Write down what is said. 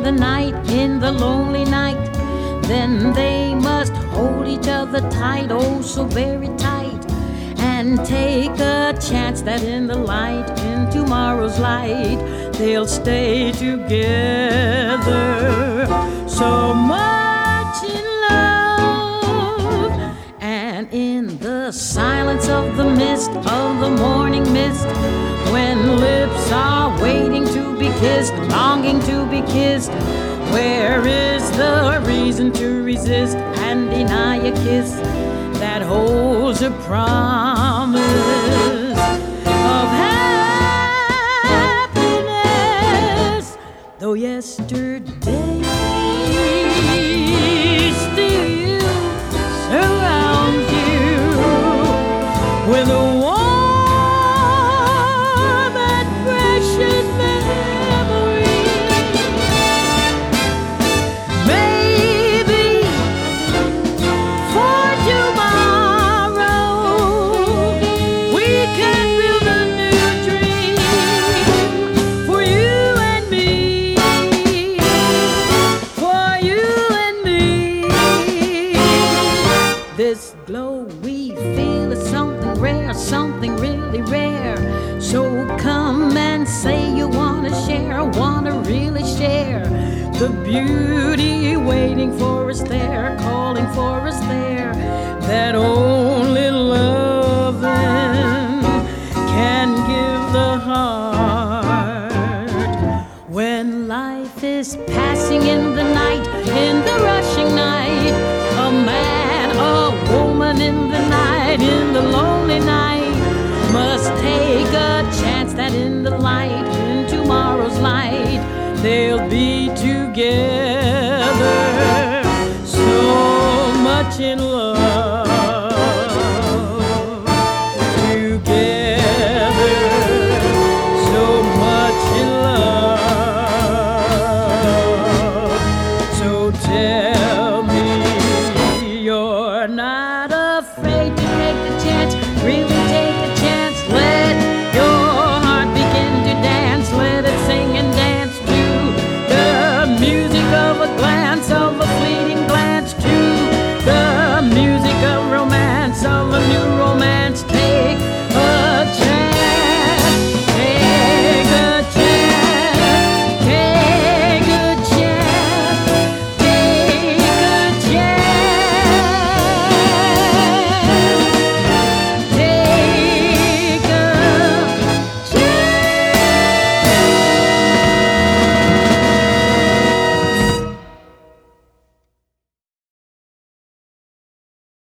the night, in the lonely night, then they must hold each other tight, oh so very tight, and take a chance that in the light, in tomorrow's light, they'll stay together. So much in love, and in the silence of the mist, of the morning mist, when lips are waiting to be kissed, longing to be kissed, where is the reason to resist and deny a kiss that holds a promise of happiness? Though yesterday still surrounds you with a warm and precious memory, maybe for tomorrow we can build a new dream for you and me, for you and me. This glow we feel is something rare, something really rare. So come and say you wanna share, wanna really share the beauty waiting for us there, calling for us there, that only loving can give the heart. When life is passing in the night, in the rushing night, a man, a woman in the night, in the lonely night, must take a chance that in the light, in tomorrow's light, they'll be together. So much in